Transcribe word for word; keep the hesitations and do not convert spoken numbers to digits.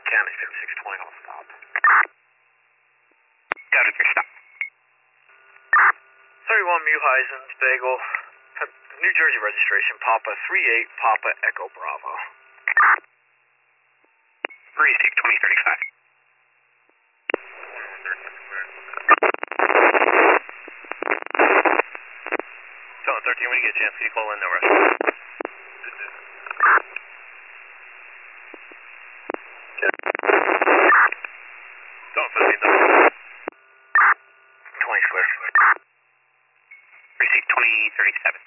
County seventy-six twenty on stop. Got it, stop. thirty-one Muheisen, Bagel, New Jersey registration, Papa three eight, Papa Echo Bravo. Receive twenty thirty-five. Zone thirteen, when you get a chance, can you call in, no rush. Zone fifteen, twenty clear. receive twenty thirty-seven.